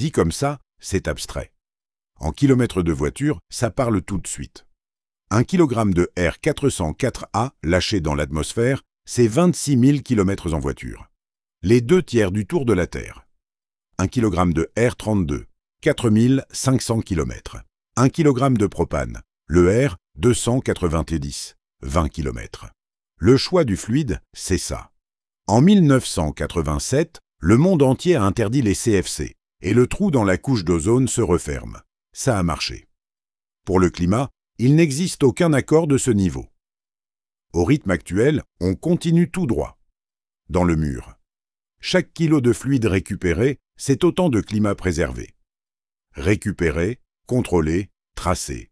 Dit comme ça, c'est abstrait. En kilomètres de voiture, ça parle tout de suite. 1 kg de R404A lâché dans l'atmosphère, c'est 26 000 km en voiture. Les 2/3 du tour de la Terre. 1 kg de R32, 4 500 km. 1 kg de propane, le R 290, 20 km. Le choix du fluide, c'est ça. En 1987, le monde entier a interdit les CFC et le trou dans la couche d'ozone se referme. Ça a marché. Pour le climat, il n'existe aucun accord de ce niveau. Au rythme actuel, on continue tout droit. Dans le mur. Chaque kilo de fluide récupéré, c'est autant de climat préservé. Récupérer, contrôler, tracer.